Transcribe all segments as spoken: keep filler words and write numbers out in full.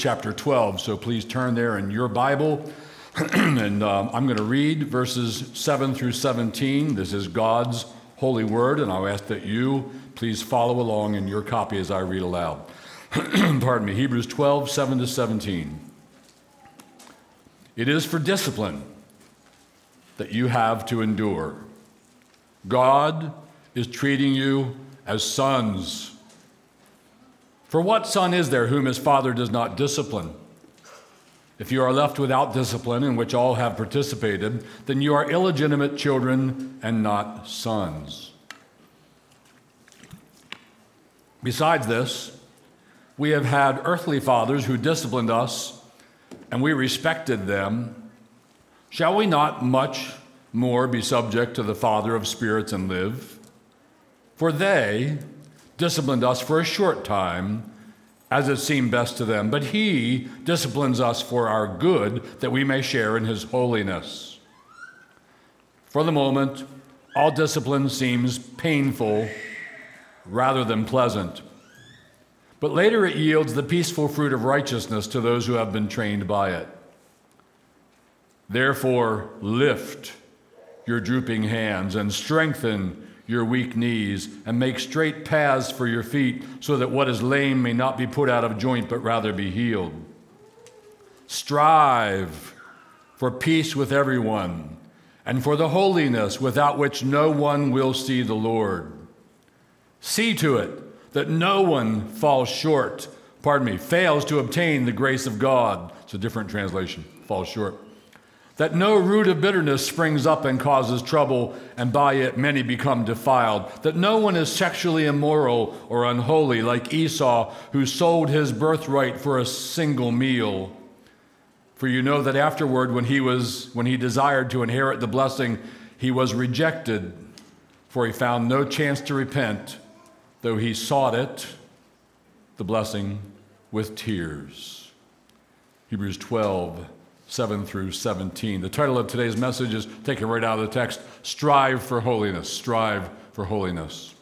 chapter twelve, so please turn there in your Bible. and um, I'm going to read verses seven through seventeen. This is God's holy word, and I'll ask that you please follow along in your copy as I read aloud. Pardon me, Hebrews twelve, seven to seventeen. It is for discipline that you have to endure. God is treating you as sons. For what son is there whom his father does not discipline? If you are left without discipline, in which all have participated, then you are illegitimate children and not sons. Besides this, we have had earthly fathers who disciplined us, and we respected them. Shall we not much more be subject to the Father of spirits and live? For they disciplined us for a short time, as it seemed best to them, but he disciplines us for our good, that we may share in his holiness. For the moment, all discipline seems painful rather than pleasant, but later it yields the peaceful fruit of righteousness to those who have been trained by it. Therefore, lift your drooping hands and strengthen your weak knees, and make straight paths for your feet, so that what is lame may not be put out of joint, but rather be healed. Strive for peace with everyone, and for the holiness without which no one will see the Lord. See to it that no one falls short, pardon me, fails to obtain the grace of God. It's a different translation, falls short. That no root of bitterness springs up and causes trouble, and by it many become defiled. That no one is sexually immoral or unholy, like Esau, who sold his birthright for a single meal. For you know that afterward, when he was, when he desired to inherit the blessing, he was rejected, for he found no chance to repent, though he sought it, the blessing, with tears. Hebrews twelve. seven through seventeen. The title of today's message is taken right out of the text, Strive for Holiness. Strive for Holiness.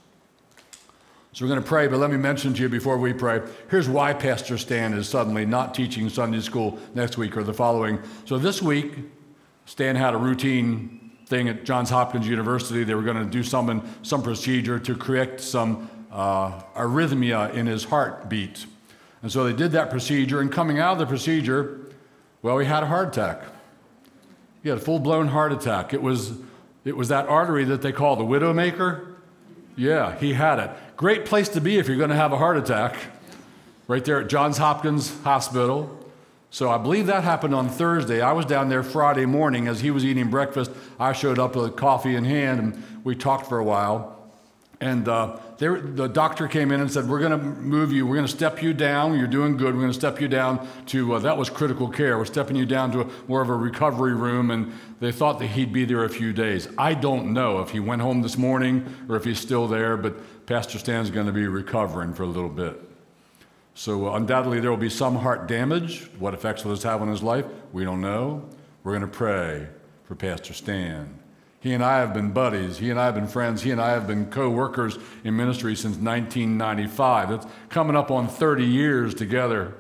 So we're going to pray, but let me mention to you before we pray, here's why Pastor Stan is suddenly not teaching Sunday school next week or the following. So this week, Stan had a routine thing at Johns Hopkins University. They were going to do some, some procedure to correct some uh, arrhythmia in his heartbeat. And so they did that procedure, and coming out of the procedure, well, he had a heart attack. He had a full-blown heart attack. It was, it was that artery that they call the widowmaker. Yeah, he had it. Great place to be if you're going to have a heart attack, right there at Johns Hopkins Hospital. So I believe that happened on Thursday. I was down there Friday morning as he was eating breakfast. I showed up with coffee in hand, and we talked for a while. And uh, there, the doctor came in and said, we're going to move you, we're going to step you down, you're doing good, we're going to step you down to, uh, that was critical care, we're stepping you down to a, more of a recovery room, and they thought that he'd be there a few days. I don't know if he went home this morning or if he's still there, but Pastor Stan's going to be recovering for a little bit. So uh, undoubtedly there will be some heart damage. What effects will this have on his life? We don't know. We're going to pray for Pastor Stan. He and I have been buddies. He and I have been friends. He and I have been co-workers in ministry since nineteen ninety-five. That's coming up on thirty years together.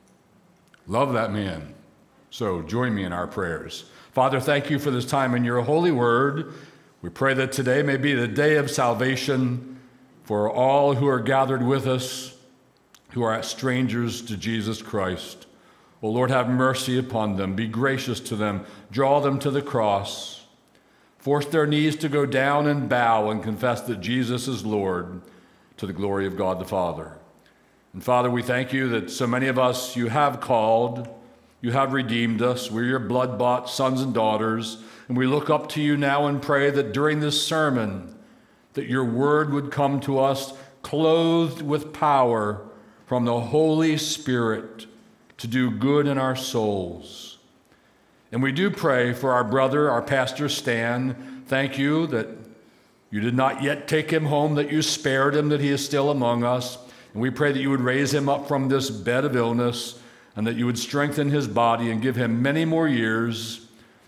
Love that man. So join me in our prayers. Father, thank you for this time in your holy word. We pray that today may be the day of salvation for all who are gathered with us, who are strangers to Jesus Christ. Oh Lord, have mercy upon them. Be gracious to them. Draw them to the cross. Force their knees to go down and bow and confess that Jesus is Lord, to the glory of God the Father. And Father, we thank you that so many of us you have called, you have redeemed us. We're your blood-bought sons and daughters, and we look up to you now and pray that during this sermon, that your word would come to us clothed with power from the Holy Spirit to do good in our souls. And we do pray for our brother, our pastor Stan. Thank you that you did not yet take him home, that you spared him, that he is still among us. And we pray that you would raise him up from this bed of illness, and that you would strengthen his body and give him many more years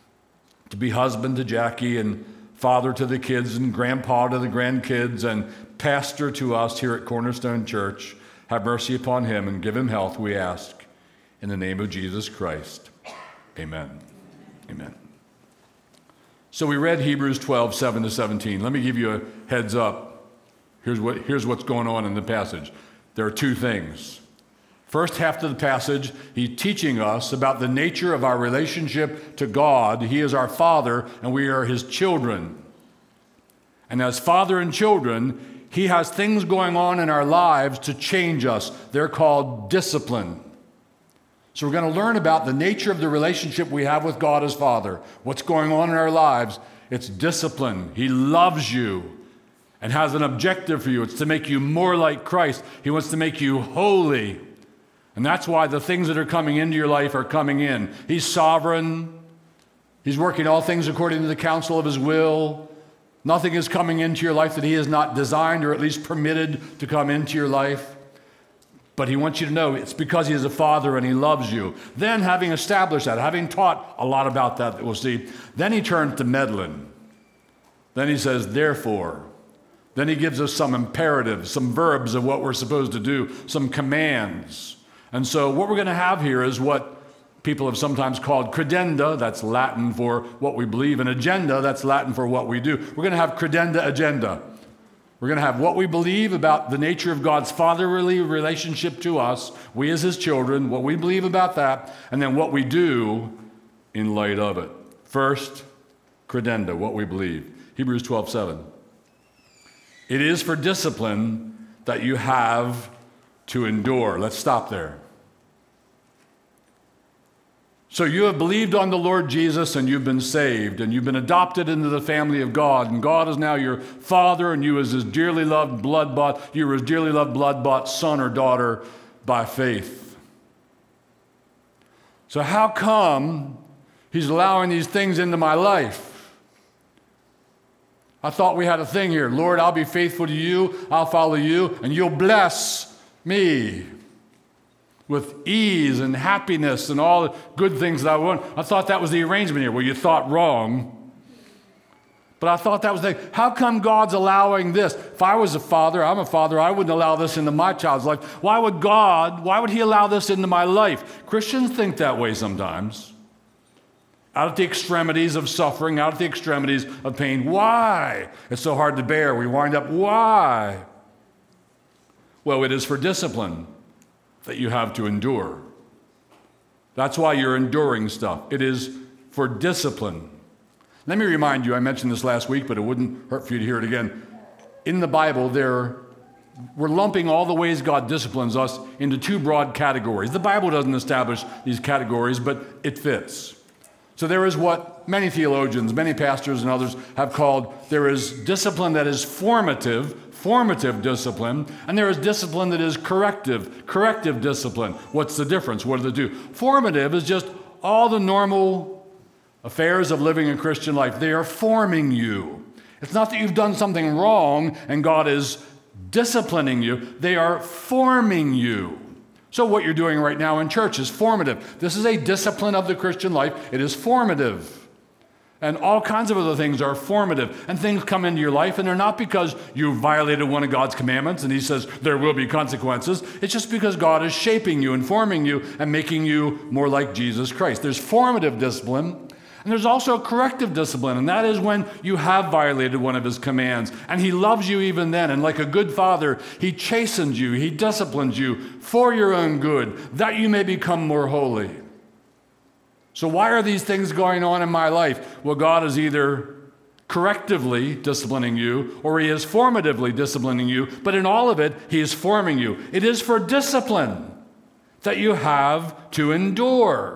to be husband to Jackie and father to the kids and grandpa to the grandkids and pastor to us here at Cornerstone Church. Have mercy upon him and give him health, we ask. In the name of Jesus Christ, amen. Amen. So we read Hebrews twelve, seven to seventeen. Let me give you a heads up. Here's what, here's what's going on in the passage. There are two things. First half of the passage, he's teaching us about the nature of our relationship to God. He is our Father, and we are his children. And as father and children, he has things going on in our lives to change us. They're called discipline. So we're going to learn about the nature of the relationship we have with God as Father. What's going on in our lives? It's discipline. He loves you and has an objective for you. It's to make you more like Christ. He wants to make you holy. And that's why the things that are coming into your life are coming in. He's sovereign. He's working all things according to the counsel of his will. Nothing is coming into your life that he has not designed or at least permitted to come into your life. But he wants you to know it's because he is a father and he loves you. Then, having established that, having taught a lot about that that we'll see, then he turns to meddling. Then he says, therefore. Then he gives us some imperatives, some verbs of what we're supposed to do, some commands. And so what we're going to have here is what people have sometimes called credenda. That's Latin for what we believe. And agenda, that's Latin for what we do. We're going to have credenda agenda. We're going to have what we believe about the nature of God's fatherly relationship to us, we as his children, what we believe about that, and then what we do in light of it. First, credenda, what we believe. Hebrews twelve, seven. It is for discipline that you have to endure. Let's stop there. So you have believed on the Lord Jesus and you've been saved and you've been adopted into the family of God, and God is now your Father, and you as his dearly loved blood-bought, you are his dearly loved blood-bought son or daughter by faith. So how come he's allowing these things into my life? I thought we had a thing here. Lord, I'll be faithful to you, I'll follow you, and you'll bless me with ease and happiness and all the good things that I want. I thought that was the arrangement here. Well, you thought wrong. But I thought that was the, how come God's allowing this? If I was a father, I'm a father, I wouldn't allow this into my child's life. Why would God, why would he allow this into my life? Christians think that way sometimes. Out at the extremities of suffering, out at the extremities of pain. Why? It's so hard to bear. We wind up, why? Well, it is for discipline that you have to endure. That's why you're enduring stuff. It is for discipline. Let me remind you, I mentioned this last week, but it wouldn't hurt for you to hear it again. In the Bible, there, we're lumping all the ways God disciplines us into two broad categories. The Bible doesn't establish these categories, but it fits. So there is what many theologians, many pastors and others have called, there is discipline that is formative, formative discipline, and there is discipline that is corrective, corrective discipline. What's the difference? What do they do? Formative is just all the normal affairs of living a Christian life. They are forming you. It's not that you've done something wrong and God is disciplining you. They are forming you. So what you're doing right now in church is formative. This is a discipline of the Christian life. It is formative. And all kinds of other things are formative. And things come into your life, and they're not because you violated one of God's commandments and he says there will be consequences. It's just because God is shaping you and forming you and making you more like Jesus Christ. There's formative discipline. And there's also corrective discipline, and that is when you have violated one of his commands, and he loves you even then, and like a good father, he chastens you, he disciplines you for your own good, that you may become more holy. So why are these things going on in my life? Well, God is either correctively disciplining you, or he is formatively disciplining you, but in all of it, he is forming you. It is for discipline that you have to endure.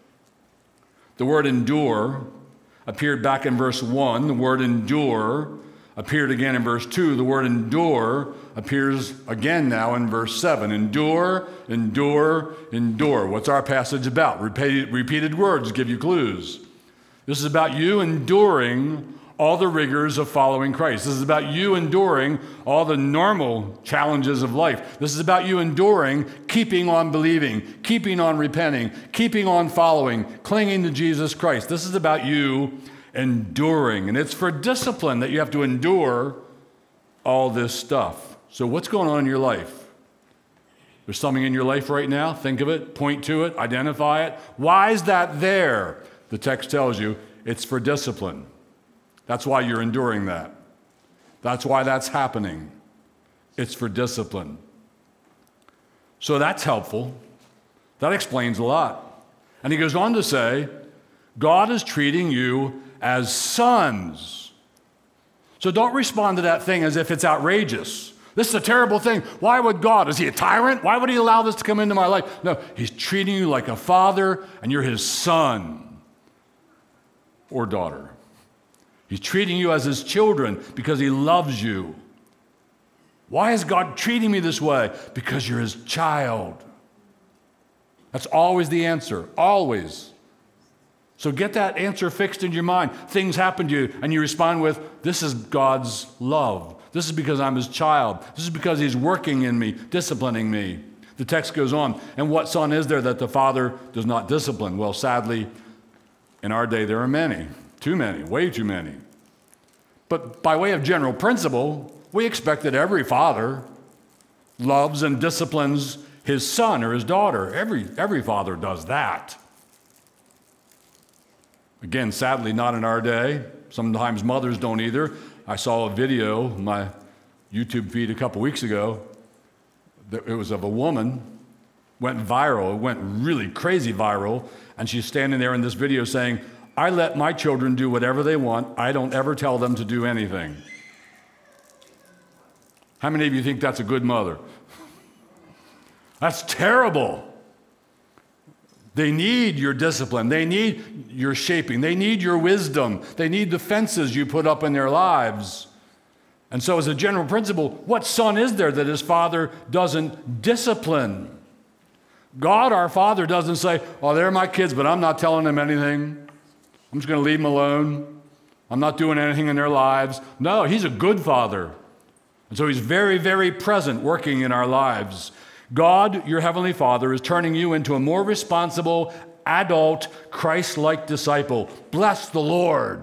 The word endure appeared back in verse one. The word endure appeared again in verse two. The word endure appears again now in verse seven. Endure, endure, endure. What's our passage about? Repeated, repeated words give you clues. This is about you enduring all the rigors of following Christ. This is about you enduring all the normal challenges of life. This is about you enduring, keeping on believing, keeping on repenting, keeping on following, clinging to Jesus Christ. This is about you enduring. And it's for discipline that you have to endure all this stuff. So what's going on in your life? There's something in your life right now. Think of it, point to it, identify it. Why is that there? The text tells you it's for discipline. That's why you're enduring that. That's why that's happening. It's for discipline. So that's helpful. That explains a lot. And he goes on to say, God is treating you as sons. So don't respond to that thing as if it's outrageous. This is a terrible thing. Why would God? Is he a tyrant? Why would he allow this to come into my life? No, he's treating you like a father, and you're his son or daughter. He's treating you as his children because he loves you. Why is God treating me this way? Because you're his child. That's always the answer, always. So get that answer fixed in your mind. Things happen to you, and you respond with, this is God's love. This is because I'm his child. This is because he's working in me, disciplining me. The text goes on, and what son is there that the father does not discipline? Well, sadly, in our day, there are many, too many, way too many. But by way of general principle, we expect that every father loves and disciplines his son or his daughter. Every, every father does that. Again, sadly, not in our day. Sometimes mothers don't either. I saw a video on my YouTube feed a couple weeks ago. It was of a woman, went viral. It went really crazy viral. And she's standing there in this video saying, I let my children do whatever they want. I don't ever tell them to do anything. How many of you think that's a good mother? That's terrible. They need your discipline. They need your shaping. They need your wisdom. They need the fences you put up in their lives. And so as a general principle, what son is there that his father doesn't discipline? God, our Father, doesn't say, oh, they're my kids, but I'm not telling them anything. I'm just going to leave them alone. I'm not doing anything in their lives. No, he's a good father. And so he's very, very present working in our lives. God, your heavenly Father, is turning you into a more responsible, adult, Christ-like disciple. Bless the Lord.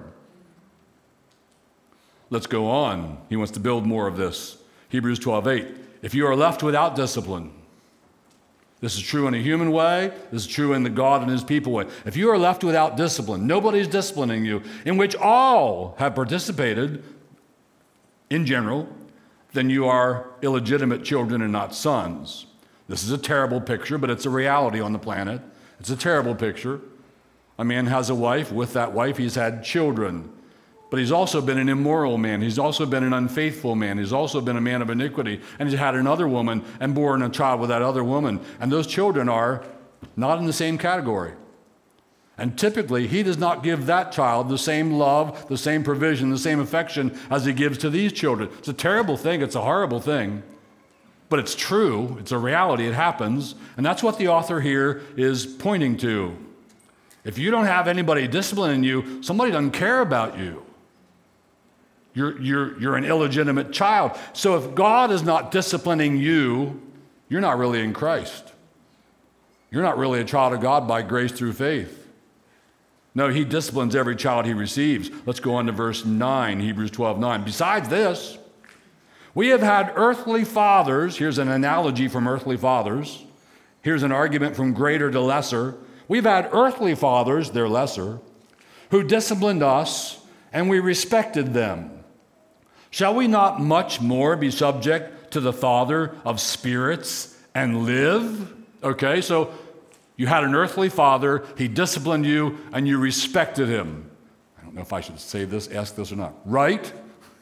Let's go on. He wants to build more of this. Hebrews twelve eight. If you are left without discipline, this is true in a human way, this is true in the God and his people way. If you are left without discipline, nobody's disciplining you, in which all have participated, in general, then you are illegitimate children and not sons. This is a terrible picture, but it's a reality on the planet. It's a terrible picture. A man has a wife. With that wife, he's had children. But he's also been an immoral man. He's also been an unfaithful man. He's also been a man of iniquity. And he's had another woman and born a child with that other woman. And those children are not in the same category. And typically, he does not give that child the same love, the same provision, the same affection as he gives to these children. It's a terrible thing. It's a horrible thing. But it's true. It's a reality. It happens. And that's what the author here is pointing to. If you don't have anybody disciplining you, somebody doesn't care about you. You're, you're, you're an illegitimate child. So if God is not disciplining you, you're not really in Christ. You're not really a child of God by grace through faith. No, he disciplines every child he receives. Let's go on to verse nine, Hebrews twelve nine. Besides this, we have had earthly fathers. Here's an analogy from earthly fathers. Here's an argument from greater to lesser. We've had earthly fathers, they're lesser, who disciplined us, and we respected them. Shall we not much more be subject to the Father of spirits and live? Okay, so you had an earthly father, he disciplined you, and you respected him. I don't know if I should say this, ask this or not. Right?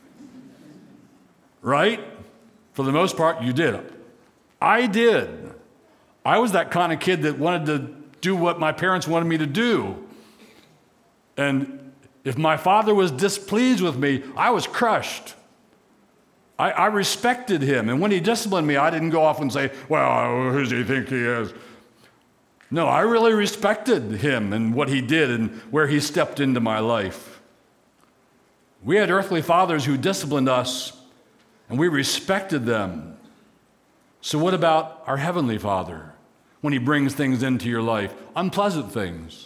Right? For the most part, you did. I did. I was that kind of kid that wanted to do what my parents wanted me to do. And if my father was displeased with me, I was crushed. I, I respected him. And when he disciplined me, I didn't go off and say, well, who does he think he is? No, I really respected him and what he did and where he stepped into my life. We had earthly fathers who disciplined us, and we respected them. So what about our heavenly Father when he brings things into your life? Unpleasant things,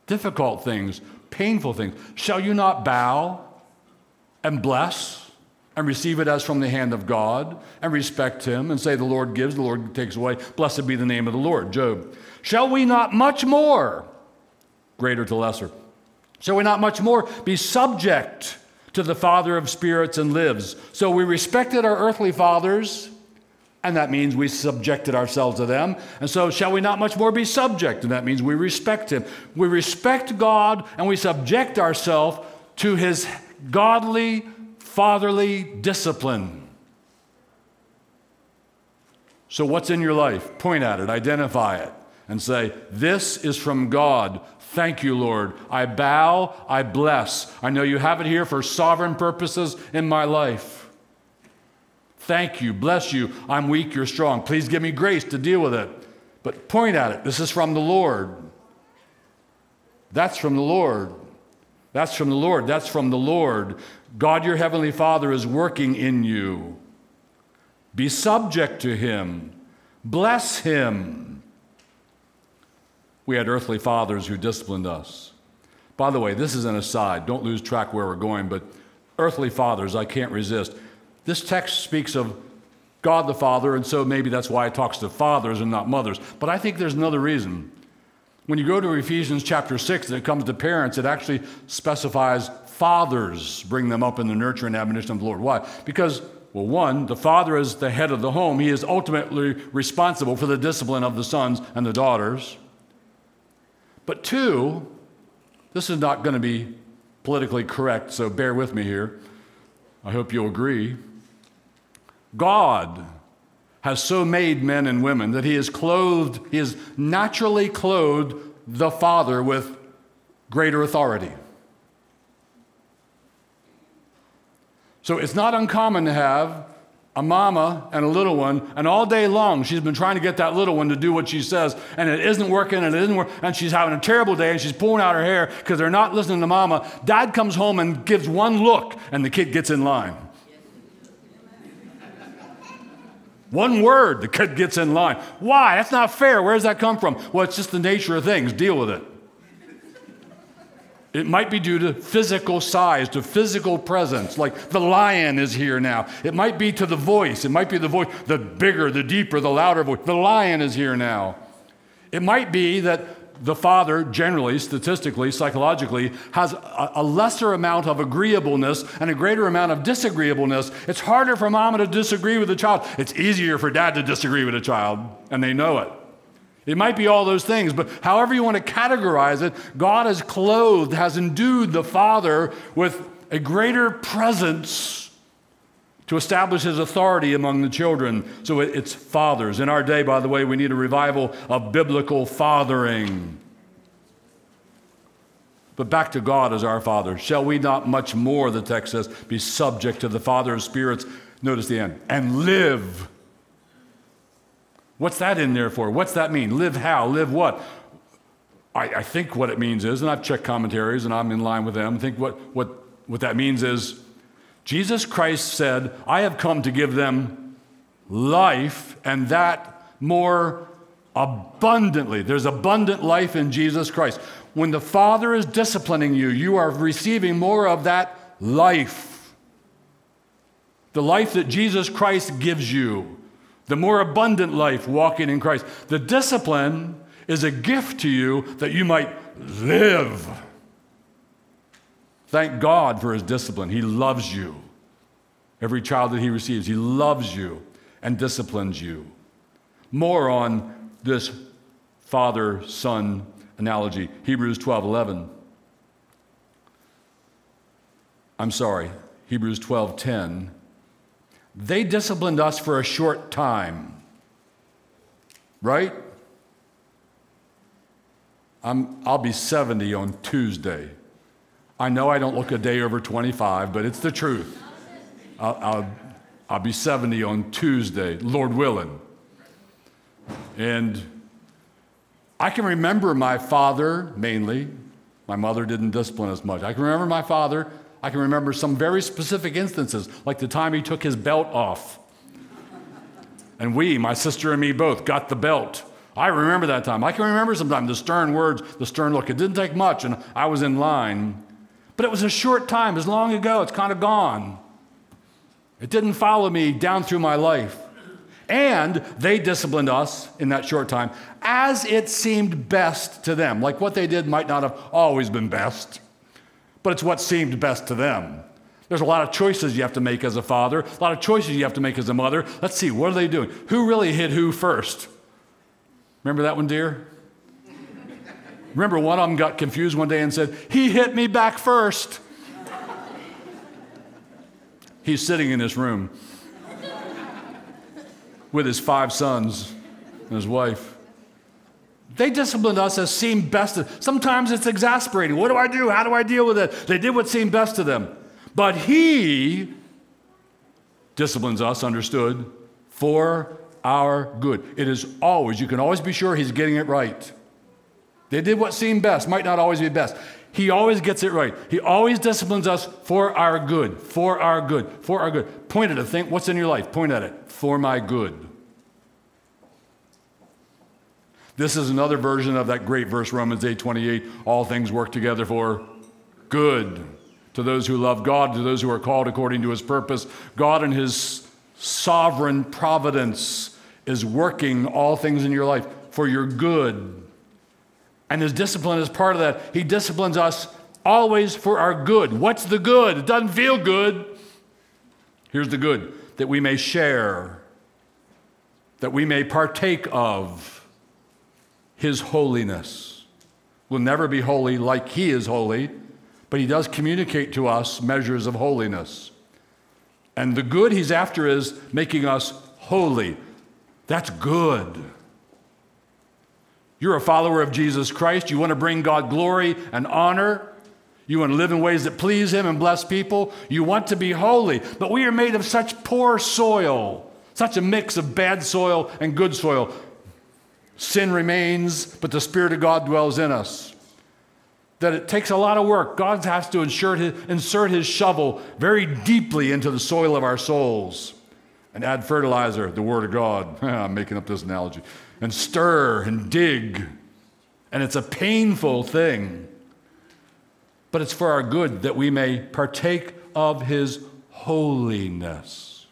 difficult things, painful things. Shall you not bow and bless and receive it as from the hand of God and respect him and say, the Lord gives, the Lord takes away. Blessed be the name of the Lord. Job. Shall we not much more, greater to lesser, shall we not much more be subject to the Father of spirits and lives? So we respected our earthly fathers, and that means we subjected ourselves to them. And so shall we not much more be subject? And that means we respect him. We respect God and we subject ourselves to his godly, fatherly discipline. So what's in your life? Point at it, identify it, and say, this is from God. Thank you, Lord. I bow, I bless. I know you have it here for sovereign purposes in my life. Thank you, bless you. I'm weak, you're strong. Please give me grace to deal with it. But point at it. This is from the Lord. That's from the Lord. That's from the Lord. That's from the Lord. God, your heavenly Father, is working in you. Be subject to him. Bless him. We had earthly fathers who disciplined us. By the way, this is an aside. Don't lose track where we're going, but earthly fathers, I can't resist. This text speaks of God the Father, and so maybe that's why it talks to fathers and not mothers. But I think there's another reason. When you go to Ephesians chapter six and it comes to parents, it actually specifies fathers, bring them up in the nurture and admonition of the Lord. Why? Because, well, one, the father is the head of the home. He is ultimately responsible for the discipline of the sons and the daughters. But two, this is not going to be politically correct, so bear with me here. I hope you'll agree. God has so made men and women that he has clothed, he has naturally clothed the father with greater authority. So it's not uncommon to have a mama and a little one, and all day long she's been trying to get that little one to do what she says, and it isn't working, and it isn't working, and she's having a terrible day, and she's pulling out her hair because they're not listening to mama. Dad comes home and gives one look, and the kid gets in line. One word, the kid gets in line. Why? That's not fair. Where does that come from? Well, it's just the nature of things. Deal with it. It might be due to physical size, to physical presence, like the lion is here now. It might be to the voice. It might be the voice, the bigger, the deeper, the louder voice. The lion is here now. It might be that the father, generally, statistically, psychologically, has a, a lesser amount of agreeableness and a greater amount of disagreeableness. It's harder for mama to disagree with a child. It's easier for dad to disagree with a child, and they know it. It might be all those things, but however you want to categorize it, God has clothed, has endued the father with a greater presence to establish his authority among the children. So it's fathers. In our day, by the way, we need a revival of biblical fathering. But back to God as our Father. Shall we not much more, the text says, be subject to the Father of spirits? Notice the end. And live. What's that in there for? What's that mean? Live how? Live what? I, I think what it means is, and I've checked commentaries and I'm in line with them, I think what, what, what that means is, Jesus Christ said, I have come to give them life, and that more abundantly. There's abundant life in Jesus Christ. When the Father is disciplining you, you are receiving more of that life. The life that Jesus Christ gives you. The more abundant life walking in Christ. The discipline is a gift to you that you might live. Thank God for his discipline. He loves you. Every child that he receives, he loves you and disciplines you. More on this father-son analogy. Hebrews twelve eleven. I'm sorry, Hebrews twelve ten. They disciplined us for a short time. Right? I'm, I'll be seventy on Tuesday. I know I don't look a day over twenty-five, but it's the truth. I'll, I'll, I'll be seventy on Tuesday, Lord willing. And I can remember my father, mainly. My mother didn't discipline us much. I can remember my father. I can remember some very specific instances, like the time he took his belt off. And we, my sister and me both, got the belt. I remember that time. I can remember sometimes the stern words, the stern look. It didn't take much, and I was in line. But it was a short time. As long ago, it's kind of gone. It didn't follow me down through my life. And they disciplined us in that short time as it seemed best to them. Like what they did might not have always been best, but it's what seemed best to them. There's a lot of choices you have to make as a father, a lot of choices you have to make as a mother. Let's see, what are they doing? Who really hit who first? Remember that one, dear? Remember one of them got confused one day and said, "He hit me back first." He's sitting in this room with his five sons and his wife. They disciplined us as seemed best to. Sometimes it's exasperating. What do I do? How do I deal with it? They did what seemed best to them. But he disciplines us, understood, for our good. It is always, you can always be sure he's getting it right. They did what seemed best, might not always be best. He always gets it right. He always disciplines us for our good, for our good, for our good. Point at it. Think, what's in your life? Point at it. For my good. This is another version of that great verse, Romans eight twenty-eight. All things work together for good to those who love God, to those who are called according to his purpose. God in his sovereign providence is working all things in your life for your good. And his discipline is part of that. He disciplines us always for our good. What's the good? It doesn't feel good. Here's the good, that we may share, that we may partake of his holiness. We'll never be holy like he is holy, but he does communicate to us measures of holiness. And the good he's after is making us holy. That's good. You're a follower of Jesus Christ. You want to bring God glory and honor. You want to live in ways that please him and bless people. You want to be holy. But we are made of such poor soil, such a mix of bad soil and good soil. Sin remains, but the Spirit of God dwells in us. That it takes a lot of work. God has to insert his, insert his shovel very deeply into the soil of our souls and add fertilizer, the Word of God. I'm making up this analogy. And stir and dig. And it's a painful thing. But it's for our good that we may partake of his holiness.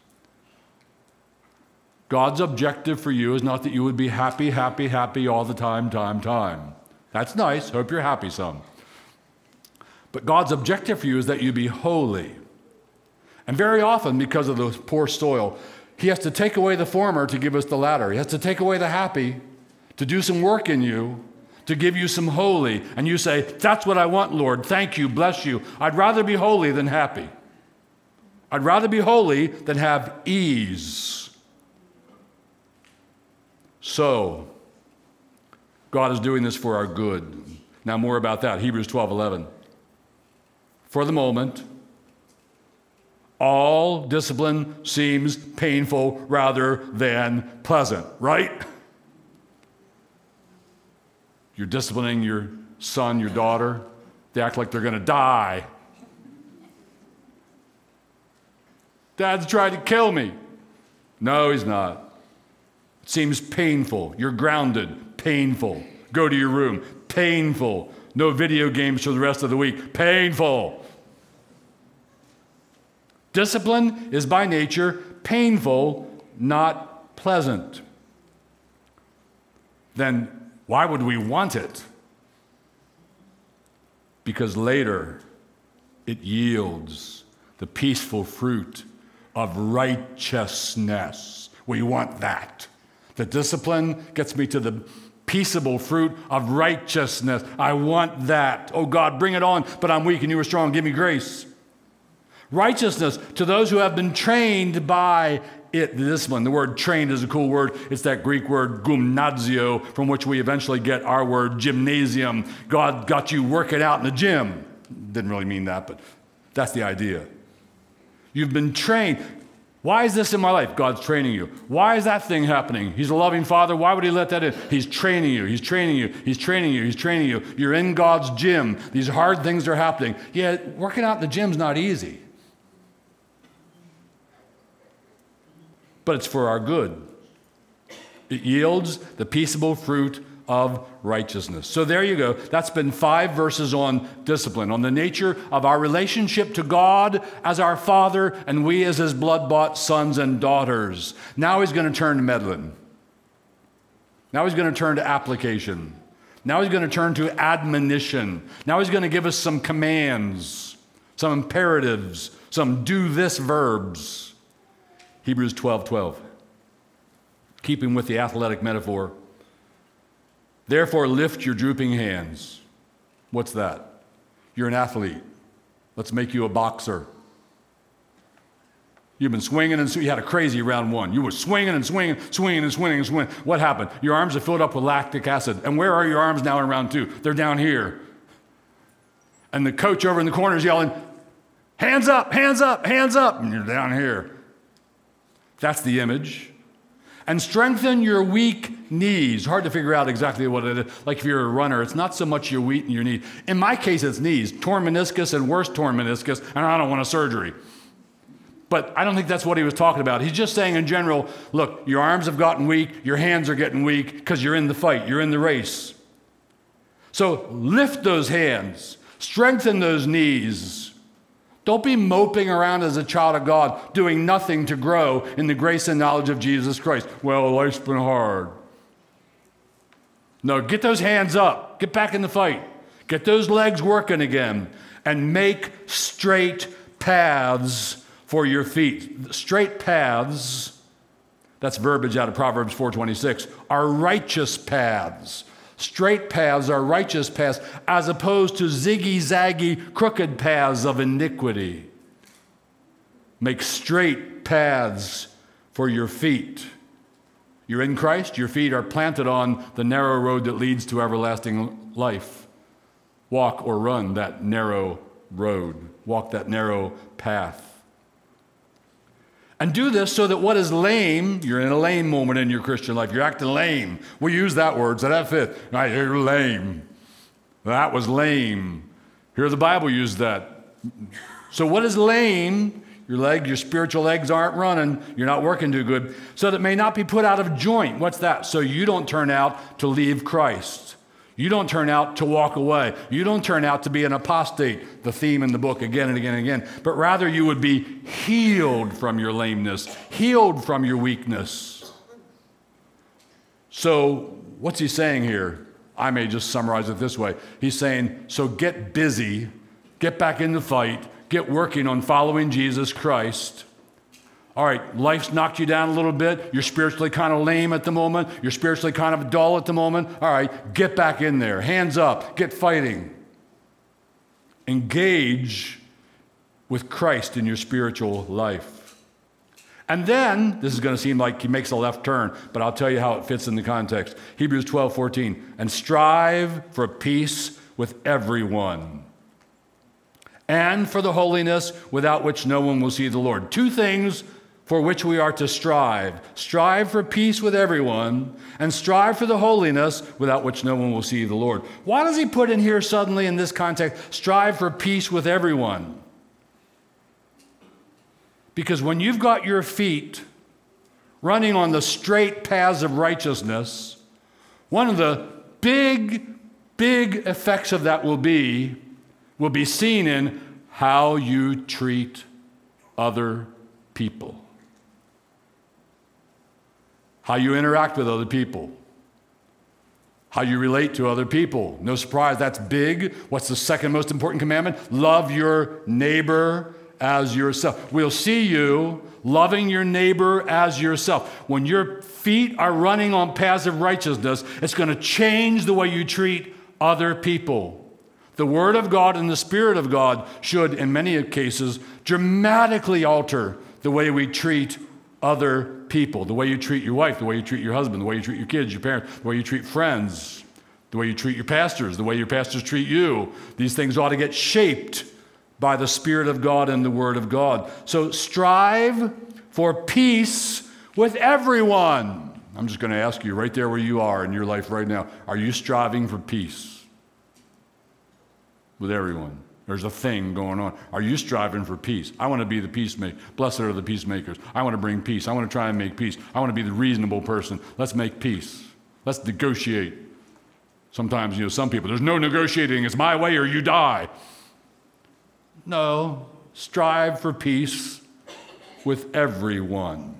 God's objective for you is not that you would be happy, happy, happy all the time, time, time. That's nice. Hope you're happy some. But God's objective for you is that you be holy. And very often, because of the poor soil, he has to take away the former to give us the latter. He has to take away the happy to do some work in you, to give you some holy. And you say, that's what I want, Lord. Thank you, bless you. I'd rather be holy than happy. I'd rather be holy than have ease. So, God is doing this for our good. Now more about that, Hebrews twelve eleven. For the moment, all discipline seems painful rather than pleasant, right? You're disciplining your son, your daughter. They act like they're going to die. Dad's tried to kill me. No, he's not. It seems painful. You're grounded. Painful. Go to your room. Painful. No video games for the rest of the week. Painful. Discipline is by nature painful, not pleasant. Then why would we want it? Because later it yields the peaceful fruit of righteousness. We want that. The discipline gets me to the peaceable fruit of righteousness. I want that. Oh God, bring it on, but I'm weak and you are strong. Give me grace. Righteousness to those who have been trained by it, the discipline. The word trained is a cool word. It's that Greek word gymnasio, from which we eventually get our word gymnasium. God got you working out in the gym. Didn't really mean that, but that's the idea. You've been trained. Why is this in my life? God's training you. Why is that thing happening? He's a loving Father. Why would he let that in? He's training you. He's training you. He's training you. He's training you. You're in God's gym. These hard things are happening. Yeah, working out in the gym's not easy. But it's for our good. It yields the peaceable fruit of righteousness. So there you go. That's been five verses on discipline, on the nature of our relationship to God as our Father and we as his blood-bought sons and daughters. Now he's going to turn to meddling. Now he's going to turn to application. Now he's going to turn to admonition. Now he's going to give us some commands, some imperatives, some do this verbs. Hebrews twelve twelve. Keeping with the athletic metaphor. Therefore, lift your drooping hands. What's that? You're an athlete. Let's make you a boxer. You've been swinging and swinging. You had a crazy round one. You were swinging and swinging, swinging and swinging and swinging. What happened? Your arms are filled up with lactic acid. And where are your arms now in round two? They're down here. And the coach over in the corner is yelling, hands up, hands up, hands up. And you're down here. That's the image. And strengthen your weak knees. Hard to figure out exactly what it is. Like if you're a runner, it's not so much your weak your knee. In my case, it's knees. Torn meniscus and worse torn meniscus, and I don't want a surgery. But I don't think that's what he was talking about. He's just saying in general, look, your arms have gotten weak, your hands are getting weak because you're in the fight, you're in the race. So lift those hands, strengthen those knees. Don't be moping around as a child of God, doing nothing to grow in the grace and knowledge of Jesus Christ. Well, life's been hard. No, get those hands up. Get back in the fight. Get those legs working again. And make straight paths for your feet. Straight paths, that's verbiage out of Proverbs four twenty-six, are righteous paths. Straight paths are righteous paths, as opposed to ziggy-zaggy, crooked paths of iniquity. Make straight paths for your feet. You're in Christ, your feet are planted on the narrow road that leads to everlasting life. Walk or run that narrow road. Walk that narrow path. And do this so that what is lame, you're in a lame moment in your Christian life. You're acting lame. We use that word, so that fits. Right, you're lame. That was lame. Here the Bible used that. So what is lame? Your leg, your spiritual legs aren't running. You're not working too good. So that may not be put out of joint. What's that? So you don't turn out to leave Christ. You don't turn out to walk away. You don't turn out to be an apostate, the theme in the book again and again and again. But rather you would be healed from your lameness, healed from your weakness. So what's he saying here? I may just summarize it this way. He's saying, so get busy, get back in the fight, get working on following Jesus Christ. All right, life's knocked you down a little bit. You're spiritually kind of lame at the moment. You're spiritually kind of dull at the moment. All right, get back in there. Hands up. Get fighting. Engage with Christ in your spiritual life. And then, this is going to seem like he makes a left turn, but I'll tell you how it fits in the context. Hebrews twelve fourteen. And strive for peace with everyone, and for the holiness without which no one will see the Lord. Two things for which we are to strive. Strive for peace with everyone, and strive for the holiness without which no one will see the Lord. Why does he put in here suddenly in this context, strive for peace with everyone? Because when you've got your feet running on the straight paths of righteousness, one of the big, big effects of that will be, will be seen in how you treat other people. How you interact with other people. How you relate to other people. No surprise, that's big. What's the second most important commandment? Love your neighbor as yourself. We'll see you loving your neighbor as yourself. When your feet are running on paths of righteousness, it's going to change the way you treat other people. The Word of God and the Spirit of God should, in many cases, dramatically alter the way we treat other people, the way you treat your wife, the way you treat your husband, the way you treat your kids, your parents, the way you treat friends, the way you treat your pastors, the way your pastors treat you. These things ought to get shaped by the Spirit of God and the Word of God. So strive for peace with everyone. I'm just going to ask you right there where you are in your life right now, are you striving for peace with everyone? There's a thing going on. Are you striving for peace? I want to be the peacemaker. Blessed are the peacemakers. I want to bring peace. I want to try and make peace. I want to be the reasonable person. Let's make peace. Let's negotiate. Sometimes, you know, some people, there's no negotiating. It's my way or you die. No, strive for peace with everyone.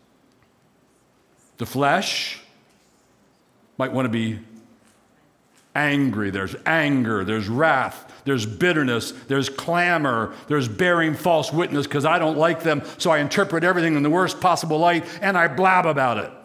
The flesh might want to be angry. There's anger, there's wrath, there's bitterness, there's clamor, there's bearing false witness because I don't like them, so I interpret everything in the worst possible light and I blab about it.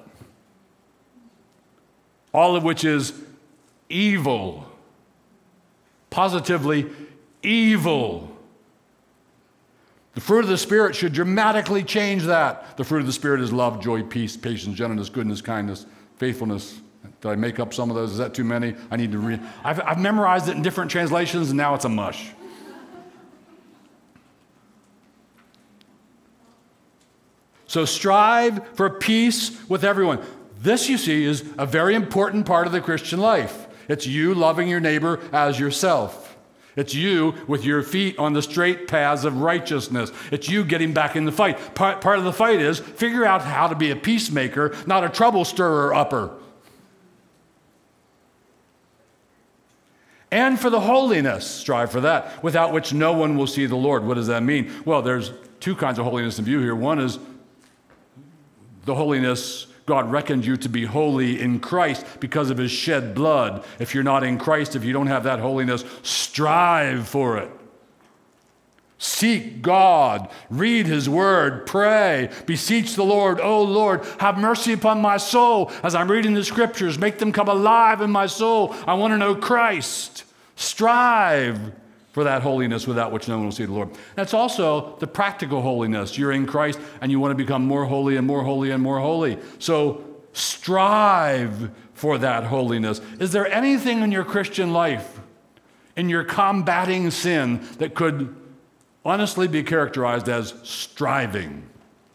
All of which is evil. Positively evil. The fruit of the Spirit should dramatically change that. The fruit of the Spirit is love, joy, peace, patience, gentleness, goodness, kindness, faithfulness. Did I make up some of those? Is that too many? I need to read. I've, I've memorized it in different translations, and now it's a mush. So strive for peace with everyone. This, you see, is a very important part of the Christian life. It's you loving your neighbor as yourself. It's you with your feet on the straight paths of righteousness. It's you getting back in the fight. Part, part of the fight is figure out how to be a peacemaker, not a trouble stirrer-upper. And for the holiness, strive for that, without which no one will see the Lord. What does that mean? Well, there's two kinds of holiness in view here. One is the holiness God reckons you to be holy in Christ because of his shed blood. If you're not in Christ, if you don't have that holiness, strive for it. Seek God, read his word, pray, beseech the Lord. Oh Lord, have mercy upon my soul. As I'm reading the scriptures, make them come alive in my soul. I want to know Christ. Strive for that holiness without which no one will see the Lord. That's also the practical holiness. You're in Christ and you want to become more holy and more holy and more holy. So strive for that holiness. Is there anything in your Christian life, in your combating sin, that could honestly be characterized as striving?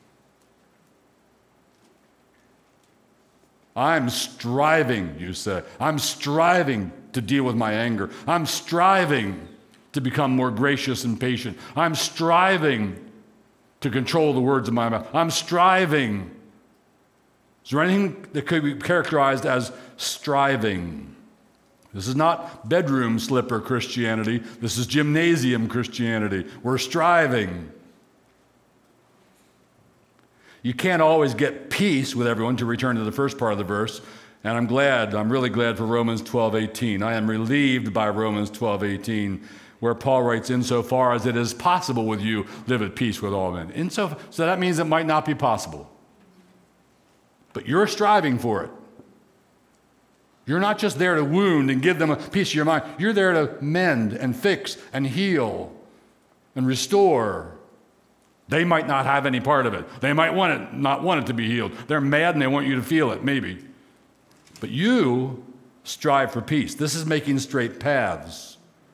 I'm striving, you say. I'm striving to deal with my anger. I'm striving to become more gracious and patient. I'm striving to control the words of my mouth. I'm striving. Is there anything that could be characterized as striving? This is not bedroom slipper Christianity. This is gymnasium Christianity. We're striving. You can't always get peace with everyone, to return to the first part of the verse. And I'm glad, I'm really glad for Romans twelve eighteen. I am relieved by Romans twelve eighteen, where Paul writes, insofar as it is possible with you, live at peace with all men. Inso- so that means it might not be possible. But you're striving for it. You're not just there to wound and give them a piece of your mind. You're there to mend and fix and heal and restore. They might not have any part of it. They might want it, not want it to be healed. They're mad and they want you to feel it, maybe. But you strive for peace. This is making straight paths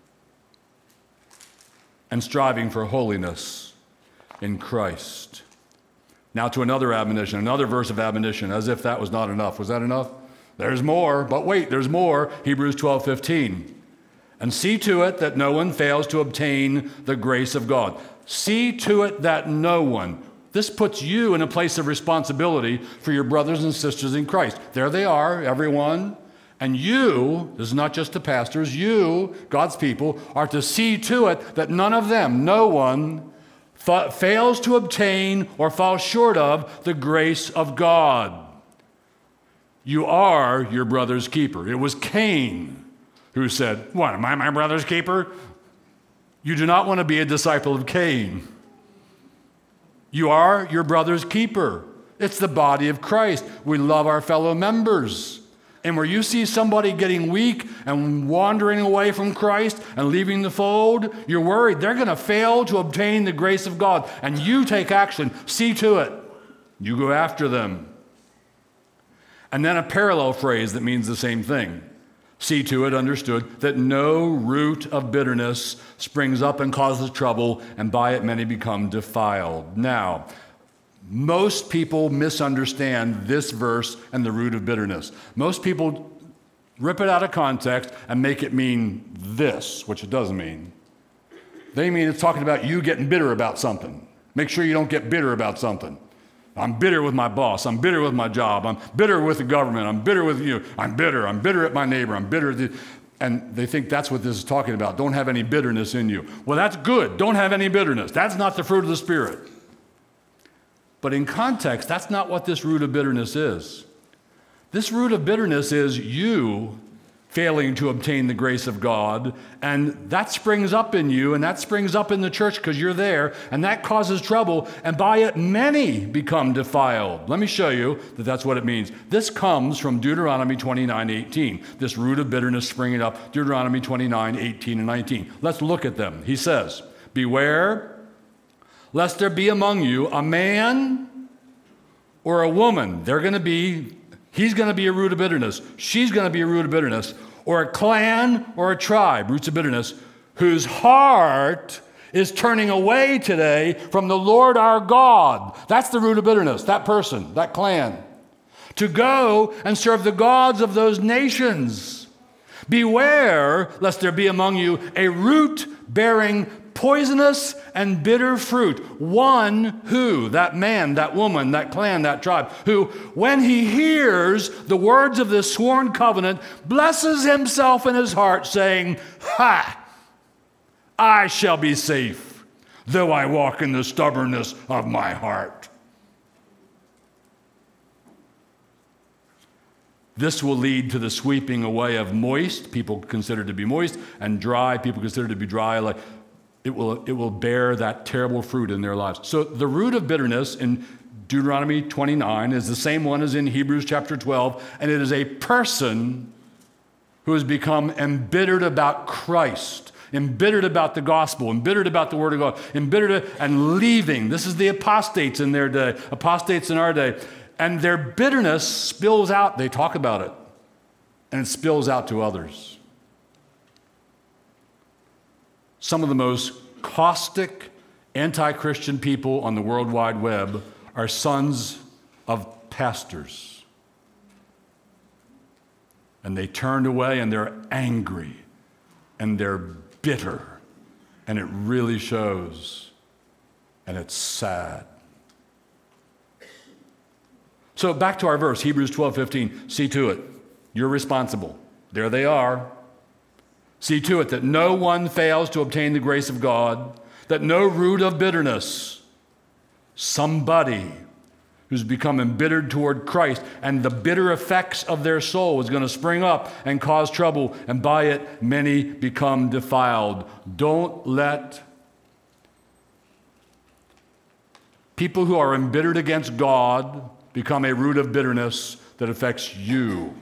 and striving for holiness in Christ. Now to another admonition, another verse of admonition, as if that was not enough. Was that enough? There's more, but wait, there's more. Hebrews twelve fifteen. And see to it that no one fails to obtain the grace of God. See to it that no one. This puts you in a place of responsibility for your brothers and sisters in Christ. There they are, everyone. And you, this is not just the pastors, you, God's people, are to see to it that none of them, no one, fa- fails to obtain or falls short of the grace of God. You are your brother's keeper. It was Cain who said, what, am I my brother's keeper? You do not want to be a disciple of Cain. You are your brother's keeper. It's the body of Christ. We love our fellow members. And where you see somebody getting weak and wandering away from Christ and leaving the fold, you're worried they're going to fail to obtain the grace of God. And you take action. See to it. You go after them. And then a parallel phrase that means the same thing. See to it, understood, that no root of bitterness springs up and causes trouble, and by it many become defiled. Now, most people misunderstand this verse and the root of bitterness. Most people rip it out of context and make it mean this, which it doesn't mean. They mean it's talking about you getting bitter about something. Make sure you don't get bitter about something. I'm bitter with my boss. I'm bitter with my job. I'm bitter with the government. I'm bitter with you. I'm bitter. I'm bitter at my neighbor. I'm bitter at the... And they think that's what this is talking about. Don't have any bitterness in you. Well, that's good. Don't have any bitterness. That's not the fruit of the Spirit. But in context, that's not what this root of bitterness is. This root of bitterness is you failing to obtain the grace of God, and that springs up in you, and that springs up in the church because you're there, and that causes trouble, and by it many become defiled. Let me show you that that's what it means. This comes from Deuteronomy twenty-nine eighteen, this root of bitterness springing up, Deuteronomy twenty-nine eighteen and nineteen. Let's look at them. He says, beware, lest there be among you a man or a woman. They're going to be He's going to be a root of bitterness. She's going to be a root of bitterness. Or a clan or a tribe, roots of bitterness, whose heart is turning away today from the Lord our God. That's the root of bitterness, that person, that clan. To go and serve the gods of those nations. Beware lest there be among you a root bearing poisonous and bitter fruit. One who, that man, that woman, that clan, that tribe, who, when he hears the words of this sworn covenant, blesses himself in his heart, saying, ha, I shall be safe, though I walk in the stubbornness of my heart. This will lead to the sweeping away of moist, people considered to be moist, and dry, people considered to be dry, like It will, it will bear that terrible fruit in their lives. So the root of bitterness in Deuteronomy twenty-nine is the same one as in Hebrews chapter twelve, and it is a person who has become embittered about Christ, embittered about the gospel, embittered about the word of God, embittered and leaving. This is the apostates in their day, apostates in our day. And their bitterness spills out. They talk about it, and it spills out to others. Some of the most caustic, anti-Christian people on the World Wide Web are sons of pastors. And they turned away, and they're angry, and they're bitter, and it really shows, and it's sad. So back to our verse, Hebrews twelve fifteen. See to it. You're responsible. There they are. See to it that no one fails to obtain the grace of God, that no root of bitterness, somebody who's become embittered toward Christ, and the bitter effects of their soul is going to spring up and cause trouble, and by it many become defiled. Don't let people who are embittered against God become a root of bitterness that affects you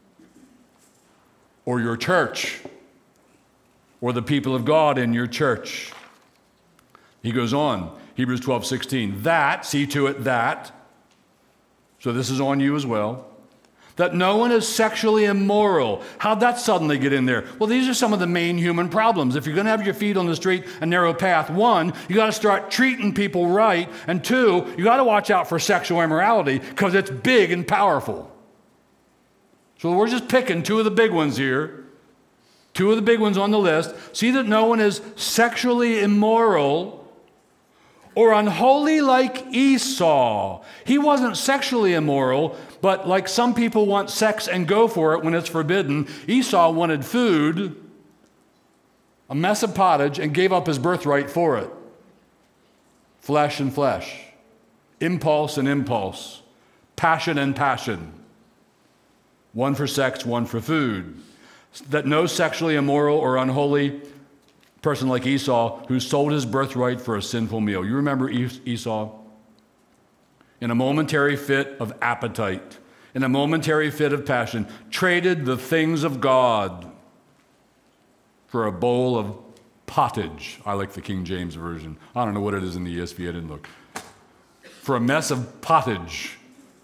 or your church or the people of God in your church. He goes on, Hebrews twelve sixteen, that, see to it that, so this is on you as well, that no one is sexually immoral. How'd that suddenly get in there? Well, these are some of the main human problems. If you're going to have your feet on the straight and narrow path, one, you got to start treating people right, and two, you got to watch out for sexual immorality because it's big and powerful. So we're just picking two of the big ones here. Two of the big ones on the list. See that no one is sexually immoral or unholy like Esau. He wasn't sexually immoral, but like some people want sex and go for it when it's forbidden, Esau wanted food, a mess of pottage, and gave up his birthright for it. Flesh and flesh. Impulse and impulse. Passion and passion. One for sex, one for food. That no sexually immoral or unholy person like Esau who sold his birthright for a sinful meal. You remember Esau? In a momentary fit of appetite, in a momentary fit of passion, traded the things of God for a bowl of pottage. I like the King James Version. I don't know what it is in the E S V. I didn't look. For a mess of pottage.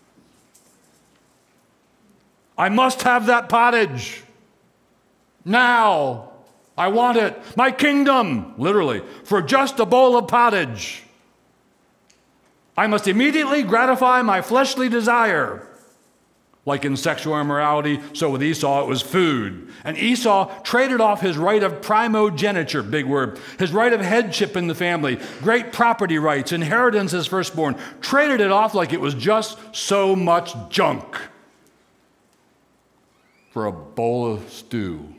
I must have that pottage. Now, I want it. My kingdom, literally, for just a bowl of pottage. I must immediately gratify my fleshly desire. Like in sexual immorality, so with Esau, it was food. And Esau traded off his right of primogeniture, big word, his right of headship in the family, great property rights, inheritance as firstborn, traded it off like it was just so much junk for a bowl of stew.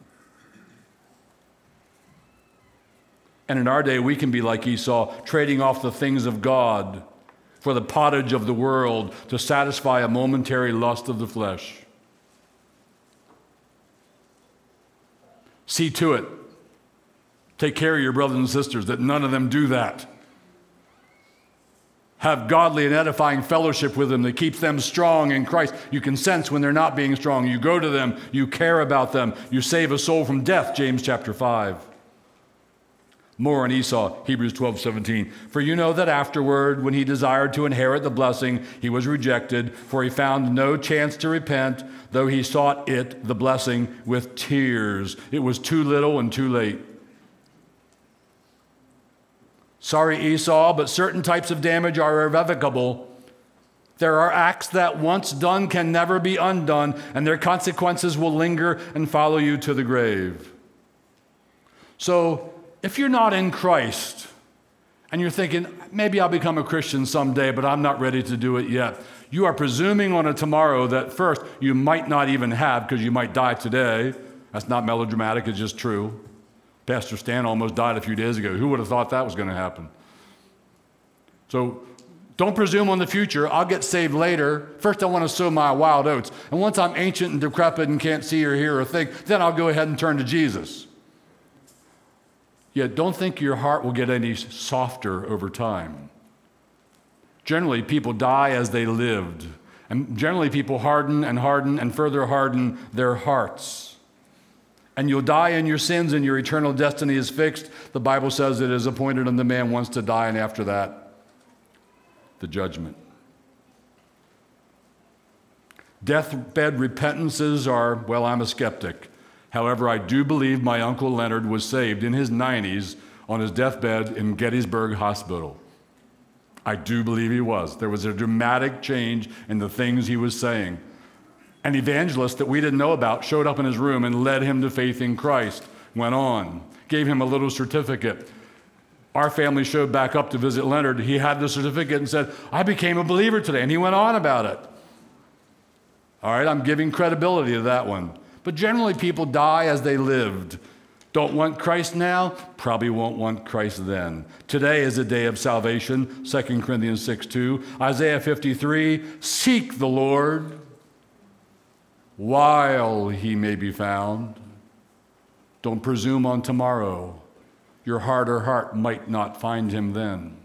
And in our day, we can be like Esau, trading off the things of God for the pottage of the world to satisfy a momentary lust of the flesh. See to it. Take care of your brothers and sisters that none of them do that. Have godly and edifying fellowship with them that keeps them strong in Christ. You can sense when they're not being strong. You go to them. You care about them. You save a soul from death, James chapter five. More on Esau, Hebrews twelve seventeen. For you know that afterward, when he desired to inherit the blessing, he was rejected, for he found no chance to repent, though he sought it, the blessing, with tears. It was too little and too late. Sorry, Esau, but certain types of damage are irrevocable. There are acts that once done can never be undone, and their consequences will linger and follow you to the grave. So, if you're not in Christ and you're thinking, maybe I'll become a Christian someday, but I'm not ready to do it yet, you are presuming on a tomorrow that first you might not even have because you might die today. That's not melodramatic, it's just true. Pastor Stan almost died a few days ago. Who would have thought that was going to happen? So don't presume on the future. I'll get saved later. First, I want to sow my wild oats. And once I'm ancient and decrepit and can't see or hear or think, then I'll go ahead and turn to Jesus. Yet don't think your heart will get any softer over time. Generally, people die as they lived. And generally, people harden and harden and further harden their hearts. And you'll die in your sins and your eternal destiny is fixed. The Bible says it is appointed unto man once to die, and after that, the judgment. Deathbed repentances are, well, I'm a skeptic. However, I do believe my Uncle Leonard was saved in his nineties on his deathbed in Gettysburg Hospital. I do believe he was. There was a dramatic change in the things he was saying. An evangelist that we didn't know about showed up in his room and led him to faith in Christ, went on, gave him a little certificate. Our family showed back up to visit Leonard. He had the certificate and said, I became a believer today, and he went on about it. All right, I'm giving credibility to that one. But generally, people die as they lived. Don't want Christ now? Probably won't want Christ then. Today is a day of salvation, Second Corinthians six two. Isaiah fifty-three, seek the Lord while he may be found. Don't presume on tomorrow. Your heart or heart might not find him then.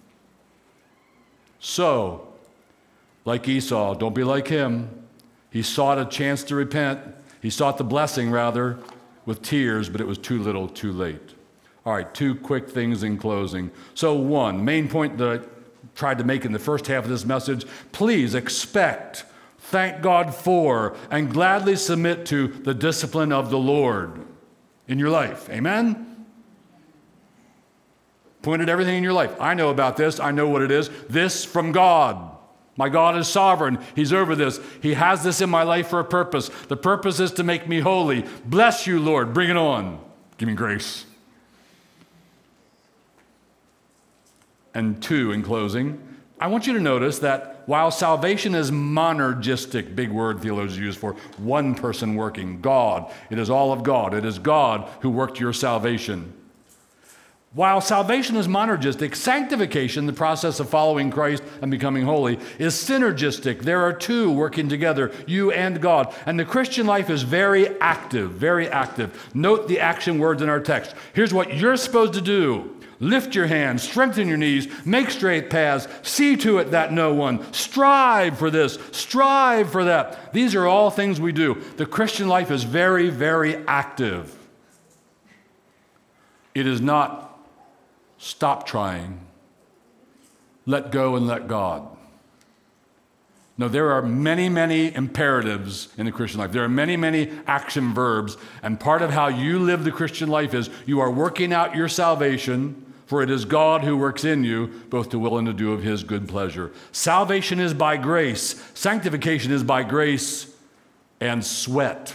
So, like Esau, don't be like him. He sought a chance to repent. He sought the blessing, rather, with tears, but it was too little, too late. All right, two quick things in closing. So one, main point that I tried to make in the first half of this message, please expect, thank God for, and gladly submit to the discipline of the Lord in your life. Amen? Point at everything in your life. I know about this. I know what it is. This from God. My God is sovereign. He's over this. He has this in my life for a purpose. The purpose is to make me holy. Bless you, Lord. Bring it on. Give me grace. And two, in closing, I want you to notice that while salvation is monergistic, big word theologians use for one person working, God, it is all of God. It is God who worked your salvation. While salvation is monergistic, sanctification, the process of following Christ and becoming holy, is synergistic. There are two working together, you and God. And the Christian life is very active, very active. Note the action words in our text. Here's what you're supposed to do. Lift your hands, strengthen your knees, make straight paths, see to it that no one, strive for this, strive for that. These are all things we do. The Christian life is very, very active. It is not stop trying, let go and let God. No, there are many, many imperatives in the Christian life. There are many, many action verbs, and part of how you live the Christian life is you are working out your salvation For it is God who works in you, both to will and to do of his good pleasure. Salvation is by grace. Sanctification is by grace and sweat.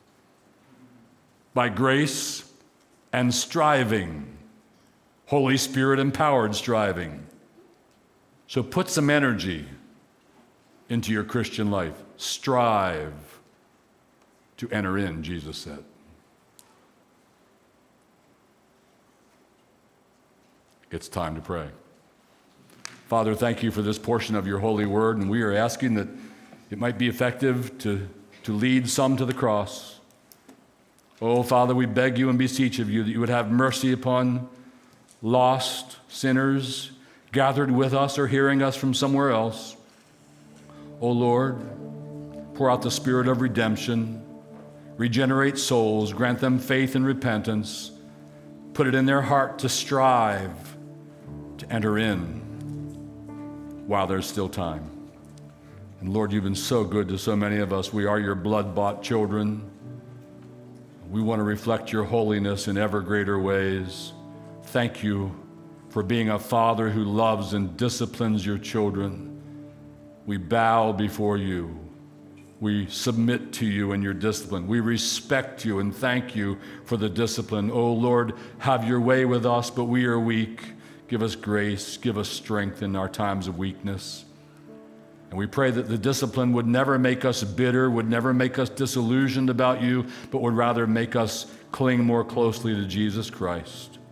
By grace and striving. Holy Spirit empowered striving. So put some energy into your Christian life. Strive to enter in, Jesus said. It's time to pray. Father, thank you for this portion of your holy word, and we are asking that it might be effective to, to lead some to the cross. Oh, Father, we beg you and beseech of you that you would have mercy upon lost sinners gathered with us or hearing us from somewhere else. Oh, Lord, pour out the spirit of redemption, regenerate souls, grant them faith and repentance, put it in their heart to strive to enter in while there's still time. And Lord, you've been so good to so many of us. We are your blood-bought children. We want to reflect your holiness in ever greater ways. Thank you for being a father who loves and disciplines your children. We bow before you. We submit to you in your discipline. We respect you and thank you for the discipline. Oh Lord, have your way with us, but we are weak. Give us grace, give us strength in our times of weakness. And we pray that the discipline would never make us bitter, would never make us disillusioned about you, but would rather make us cling more closely to Jesus Christ.